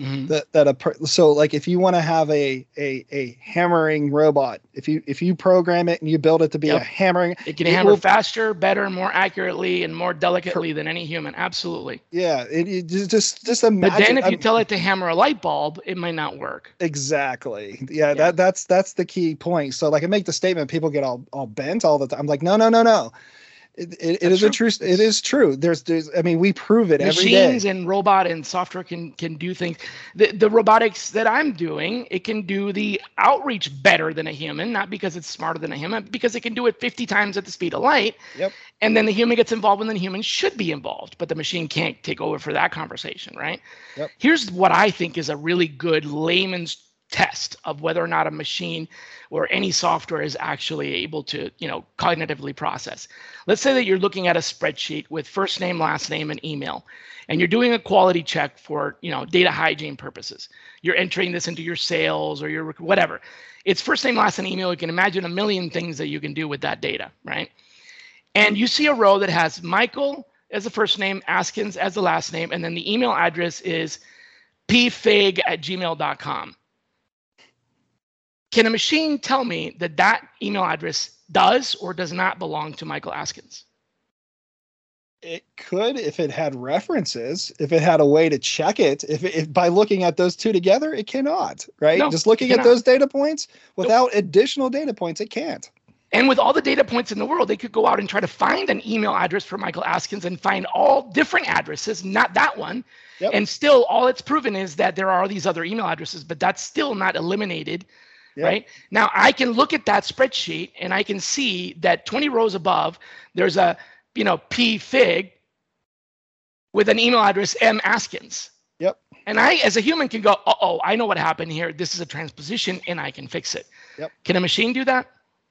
so like if you want to have a hammering robot, if you program it and you build it to be a hammering, it can hammer faster, better, more accurately, and more delicately than any human. Absolutely. Yeah, it just imagine. But then if you tell it to hammer a light bulb, it might not work. Exactly. Yeah. That's the key point. So like I make the statement, people get all bent all the time. I'm like, no. It is true. It is true. There's I mean, we prove it every day. Machines and robot and software can do things. The robotics that I'm doing, it can do the outreach better than a human, not because it's smarter than a human, because it can do it 50 times at the speed of light. Yep. And then the human gets involved when the human should be involved, but the machine can't take over for that conversation, right? Yep. Here's what I think is a really good layman's test of whether or not a machine or any software is actually able to, you know, cognitively process. Let's say that you're looking at a spreadsheet with first name, last name, and email, and you're doing a quality check for, you know, data hygiene purposes. You're entering this into your sales or your whatever. It's first name, last name, email. You can imagine a million things that you can do with that data, right? And you see a row that has Michael as the first name, Askins as the last name, and then the email address is pfig@gmail.com. Can a machine tell me that email address does or does not belong to Michael Askins? It could if it had references, if it had a way to check it. If by looking at those two together, it cannot, right? No, just looking at those data points without additional data points, it can't. And with all the data points in the world, they could go out and try to find an email address for Michael Askins and find all different addresses, not that one. Yep. And still all it's proven is that there are these other email addresses, but that's still not eliminated. Yep. Right now, I can look at that spreadsheet and I can see that 20 rows above, there's a, you know, pfig with an email address M Askins. Yep. And I, as a human, can go, oh, I know what happened here. This is a transposition, and I can fix it. Yep. Can a machine do that?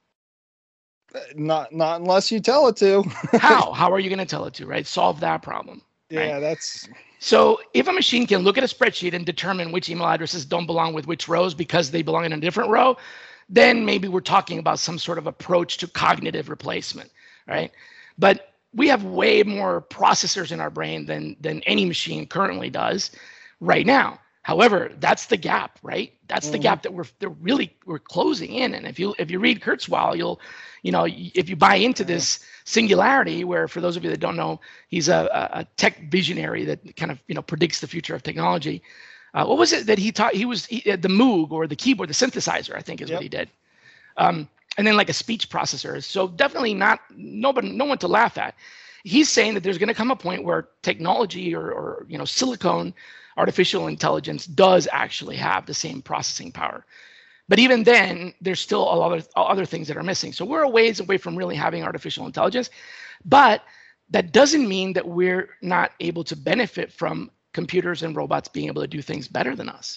Not unless you tell it to. How? How are you going to tell it to? Right? Solve that problem. Yeah, right? that's. So if a machine can look at a spreadsheet and determine which email addresses don't belong with which rows because they belong in a different row, then maybe we're talking about some sort of approach to cognitive replacement, right? But we have way more processors in our brain than any machine currently does right now. However, that's the gap, right? That's the gap that we're closing in. And if you read Kurzweil, if you buy into this singularity, where for those of you that don't know, he's a tech visionary that kind of predicts the future of technology. What was it that he taught? He the Moog, or the keyboard, the synthesizer, I think is what he did. And then like a speech processor. So definitely no one to laugh at. He's saying that there's going to come a point where technology or silicone artificial intelligence does actually have the same processing power. But even then, there's still a lot of other things that are missing. So we're a ways away from really having artificial intelligence. But that doesn't mean that we're not able to benefit from computers and robots being able to do things better than us.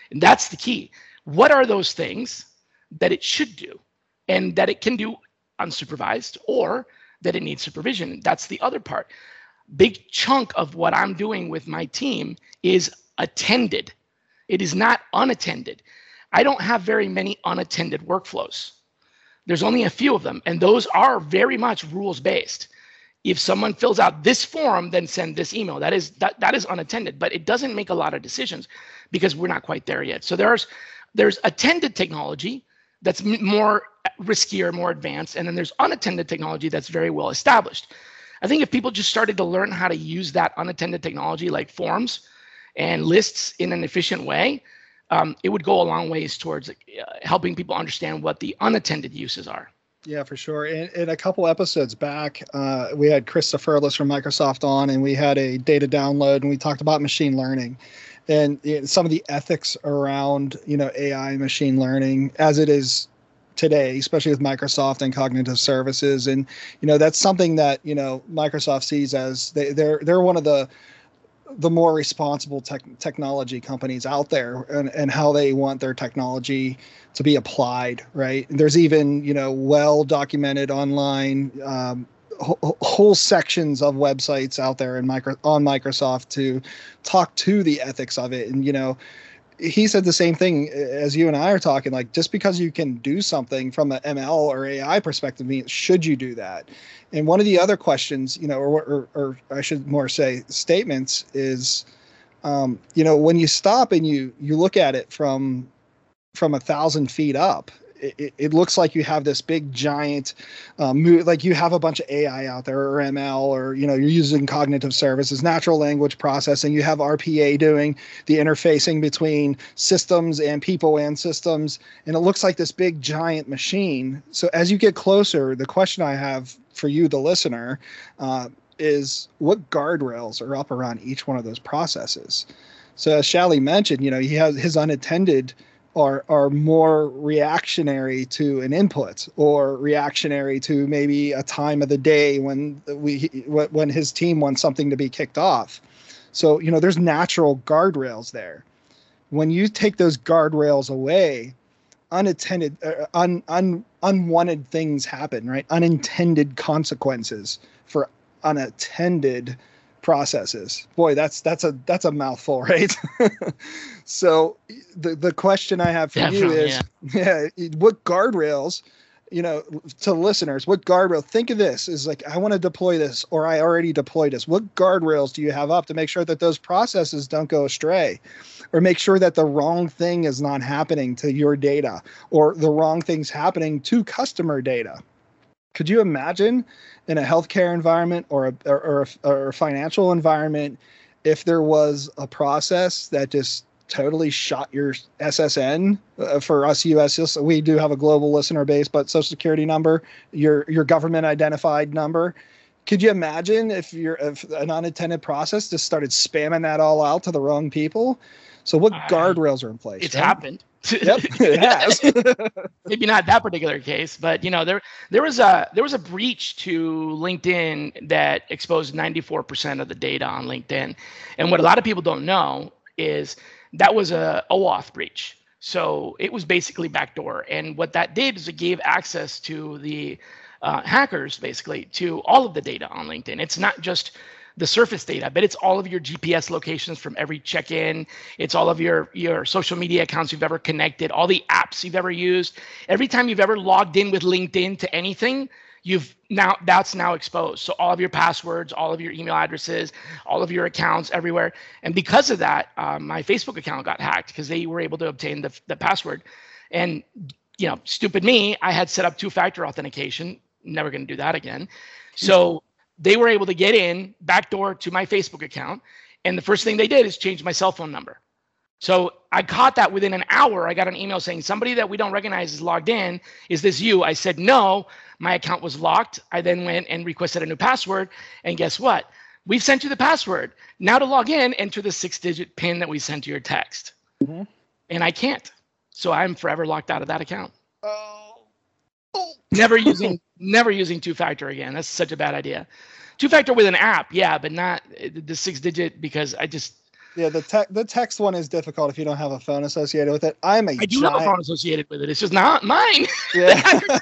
And that's the key. What are those things that it should do and that it can do unsupervised, or that it needs supervision? That's the other part. Big chunk of what I'm doing with my team is attended. It is not unattended. I don't have very many unattended workflows. There's only a few of them, and those are very much rules-based. If someone fills out this form, then send this email. That is unattended, but it doesn't make a lot of decisions because we're not quite there yet. So there's attended technology that's more riskier, more advanced, and then there's unattended technology that's very well established. I think if people just started to learn how to use that unattended technology like forms and lists in an efficient way, it would go a long ways towards helping people understand what the unattended uses are. Yeah, for sure. In a couple episodes back, we had Chris Furless from Microsoft on, and we had a data download, and we talked about machine learning and some of the ethics around, AI and machine learning as it is today, especially with Microsoft and cognitive services. And, that's something that, Microsoft sees as they're one of the more responsible technology companies out there, and how they want their technology to be applied, right? There's even, well documented online whole sections of websites out there on Microsoft to talk to the ethics of it. And, he said the same thing as you and I are talking, like, just because you can do something from an ML or AI perspective means, should you do that? And one of the other questions, or I should more say statements is, when you stop and you look at it from 1,000 feet up, it looks like you have this big giant, like you have a bunch of AI out there, or ML, or, you're using cognitive services, natural language processing. You have RPA doing the interfacing between systems and people and systems. And it looks like this big giant machine. So as you get closer, the question I have for you, the listener, is what guardrails are up around each one of those processes? So as Shallie mentioned, he has his unattended are more reactionary to an input, or reactionary to maybe a time of the day when his team wants something to be kicked off. So, there's natural guardrails there. When you take those guardrails away, unattended, unwanted things happen, right? Unintended consequences for unattended processes. Boy, that's a mouthful, right? So the question I have for you is, what guardrails, to listeners, what guardrail, think of this as like, I want to deploy this, or I already deployed this. What guardrails do you have up to make sure that those processes don't go astray, or make sure that the wrong thing is not happening to your data, or the wrong thing's happening to customer data? Could you imagine in a healthcare environment or a financial environment if there was a process that just totally shot your SSN? For us US, we do have a global listener base, but Social Security number, your government identified number. Could you imagine if an unattended process just started spamming that all out to the wrong people? So what guardrails are in place? It's happened. Yep, it has. Maybe not that particular case, but there was a breach to LinkedIn that exposed 94% of the data on LinkedIn. And what a lot of people don't know is that was a OAuth breach. So it was basically backdoor. And what that did is it gave access to the hackers, basically, to all of the data on LinkedIn. It's not just the surface data, but it's all of your GPS locations from every check-in. It's all of your social media accounts you've ever connected, all the apps you've ever used. Every time you've ever logged in with LinkedIn to anything, that's now exposed. So all of your passwords, all of your email addresses, all of your accounts everywhere. And because of that, my Facebook account got hacked because they were able to obtain the password. And stupid me, I had set up two-factor authentication. Never going to do that again. So they were able to get in backdoor to my Facebook account. And the first thing they did is change my cell phone number. So I caught that within an hour. I got an email saying somebody that we don't recognize is logged in. Is this you? I said, no, my account was locked. I then went and requested a new password. And guess what? We've sent you the password. Now to log in, enter the 6-digit PIN that we sent to your text. Mm-hmm. And I can't. So I'm forever locked out of that account. Never using two-factor again. That's such a bad idea. Two-factor with an app, yeah, but not the 6-digit, because Yeah, the text one is difficult if you don't have a phone associated with it. I do have a phone associated with it. It's just not mine. Yeah.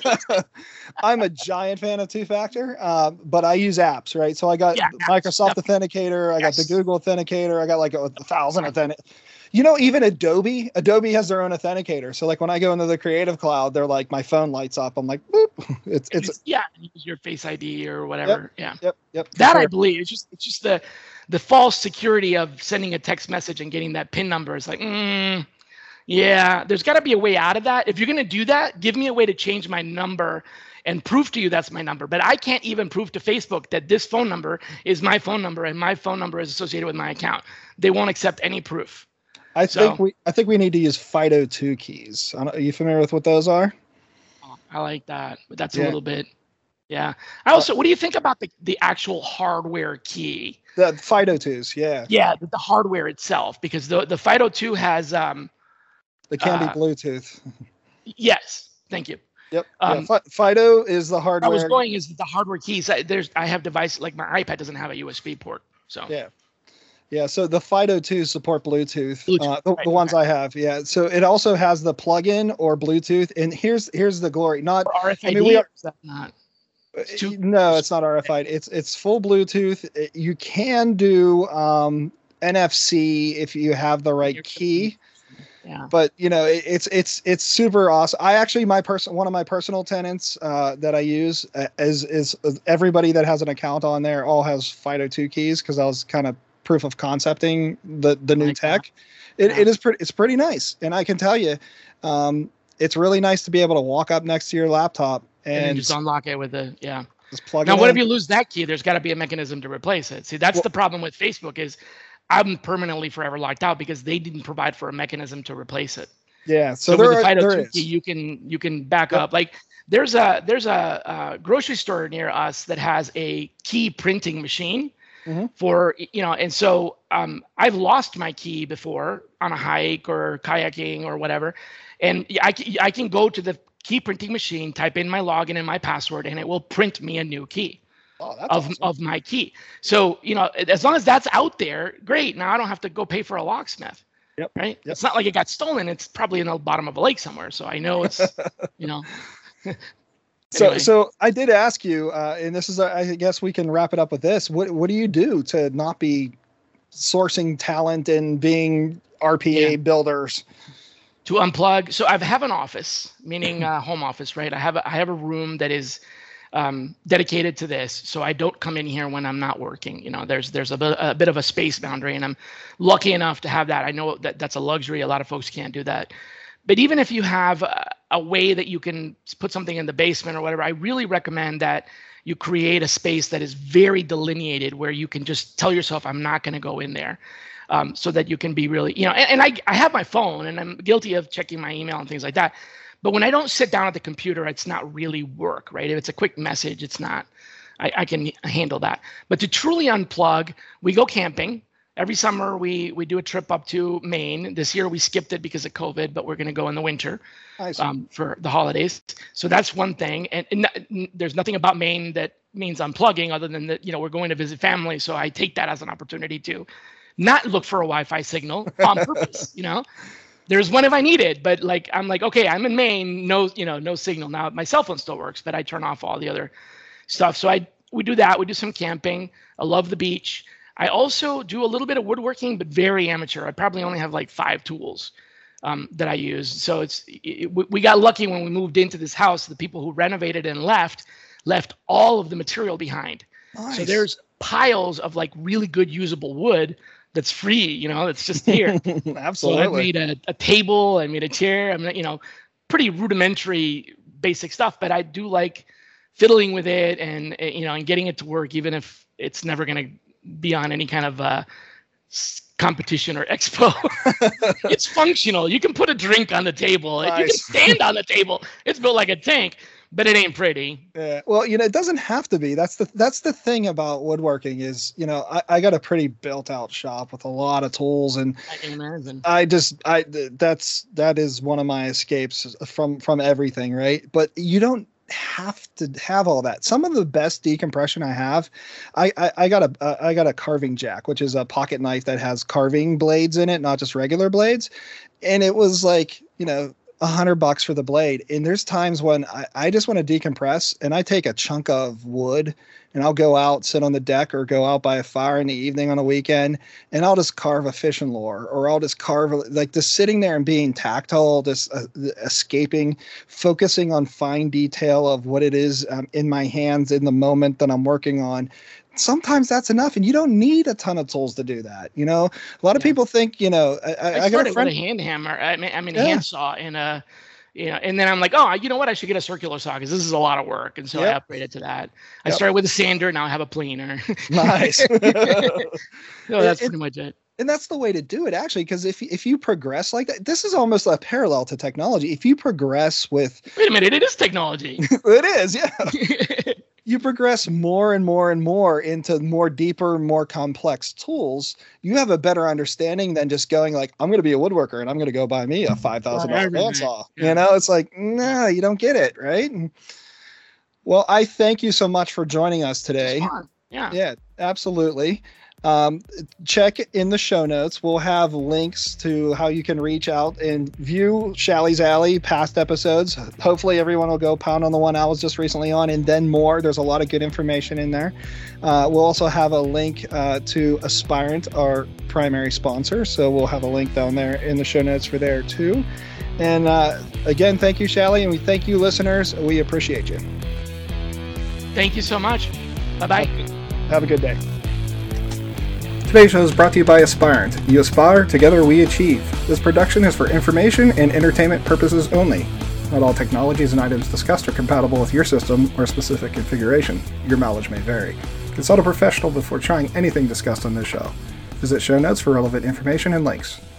I'm a giant fan of two-factor, but I use apps, right? So I got Microsoft Authenticator, I got the Google Authenticator, I got like 1,000 authentic. Even Adobe has their own authenticator. So like when I go into the Creative Cloud, they're like, my phone lights up. I'm like, boop. It's use your Face ID or whatever. Yep. That sure. I believe it's just the false security of sending a text message and getting that PIN number. It's like, there's got to be a way out of that. If you're going to do that, give me a way to change my number and prove to you that's my number. But I can't even prove to Facebook that this phone number is my phone number and my phone number is associated with my account. They won't accept any proof. I think we need to use FIDO2 keys. Are you familiar with what those are? Oh, I like that, but that's a little bit. Yeah. What do you think about the actual hardware key? The FIDO2s, yeah. Yeah, the hardware itself, because the FIDO2 has it can be Bluetooth. Yes, thank you. Yep. FIDO is the hardware. I was going is the hardware keys. I have devices like my iPad doesn't have a USB port, so yeah. So the FIDO2 support Bluetooth. The ones I have, yeah. So it also has the plug-in or Bluetooth, and here's the glory. Not or RFID. Is that not? No, it's not RFID. It's full Bluetooth. You can do NFC if you have the right key. Yeah. But it's super awesome. I actually one of my personal tenants that I use is everybody that has an account on there all has FIDO2 keys, because I was kind of proof of concepting the new tech. It's pretty nice, and I can tell you, it's really nice to be able to walk up next to your laptop and just unlock it with just plug now, it what in. if you lose that key? There's got to be a mechanism to replace it. See, that's the problem with Facebook is I'm permanently forever locked out because they didn't provide for a mechanism to replace it. Yeah. So with the FIDO2 key, you can back up. Like there's a grocery store near us that has a key printing machine for, and so I've lost my key before on a hike or kayaking or whatever. And I can go to the key printing machine, type in my login and my password, and it will print me a new key. Oh, that's awesome. Of my key. So, as long as that's out there, great. Now I don't have to go pay for a locksmith. Yep. Right. Yep. It's not like it got stolen. It's probably in the bottom of a lake somewhere. So I know it's, Anyway. So I did ask you, and this is, I guess we can wrap it up with this. What do you do to not be sourcing talent and being RPA builders? To unplug. So I have an office, meaning home office, right? I have a room that is dedicated to this, so I don't come in here when I'm not working. There's a bit of a space boundary, and I'm lucky enough to have that. I know that that's a luxury. A lot of folks can't do that. But even if you have a way that you can put something in the basement or whatever, I really recommend that you create a space that is very delineated, where you can just tell yourself, I'm not going to go in there. So that you can be really, and I have my phone, and I'm guilty of checking my email and things like that. But when I don't sit down at the computer, it's not really work, right? If it's a quick message, it's not, I can handle that. But to truly unplug, we go camping. Every summer we do a trip up to Maine. This year we skipped it because of COVID, but we're going to go in the winter for the holidays. So that's one thing. And there's nothing about Maine that means unplugging other than that, we're going to visit family. So I take that as an opportunity to not look for a Wi-Fi signal on purpose. There's one if I need it, but I'm like, okay, I'm in Maine, no signal. Now my cell phone still works, but I turn off all the other stuff. So we do that. We do some camping. I love the beach. I also do a little bit of woodworking, but very amateur. I probably only have 5 tools that I use. So we got lucky when we moved into this house. The people who renovated and left all of the material behind. Nice. So there's piles of really good usable wood that's free, it's just here. Absolutely. So I made a table, I made a chair. I'm, pretty rudimentary basic stuff, but I do like fiddling with it and getting it to work, even if it's never going to be on any kind of competition or expo. It's functional. You can put a drink on the table. Nice. You can stand on the table. It's built like a tank. But it ain't pretty. Yeah. Well, it doesn't have to be. That's the thing about woodworking is, I got a pretty built out shop with a lot of tools, and I can imagine. that is one of my escapes from everything, right? But you don't have to have all that. Some of the best decompression I have, I got a carving jack, which is a pocket knife that has carving blades in it, not just regular blades. And it was like, $100 for the blade. And there's times when I just want to decompress and I take a chunk of wood and I'll go out, sit on the deck or go out by a fire in the evening on a weekend and I'll just carve a fish and lure, or I'll just carve, like, just sitting there and being tactile, just escaping, focusing on fine detail of what it is in my hands in the moment that I'm working on. Sometimes that's enough, and you don't need a ton of tools to do that. A lot of people think, I got a friend with a hand hammer. I mean, handsaw, and and then I'm like, oh, you know what? I should get a circular saw because this is a lot of work, and so I upgraded to that. I started with a sander, now I have a planer. Nice. That's pretty much it. And that's the way to do it, actually, because if you progress like that, this is almost a parallel to technology. If you progress with, wait a minute, it is technology. It is, yeah. You progress more and more and more into more deeper, more complex tools, you have a better understanding than just going like, I'm going to be a woodworker and I'm going to go buy me a $5,000 bandsaw. It's like, no, you don't get it, right? Well, I thank you so much for joining us today. Yeah, absolutely. Check in the show notes. We'll have links to how you can reach out and view Shally's Alley past episodes. Hopefully everyone will go pound on the one I was just recently on, and then more. There's a lot of good information in there. We'll also have a link to Aspirant, our primary sponsor. So we'll have a link down there in the show notes for there too. And again, thank you, Shally, and we thank you, listeners. We appreciate you. Thank you so much. Bye-bye. Have a good day. Today's show is brought to you by Aspirant. You aspire, together we achieve. This production is for information and entertainment purposes only. Not all technologies and items discussed are compatible with your system or specific configuration. Your mileage may vary. Consult a professional before trying anything discussed on this show. Visit show notes for relevant information and links.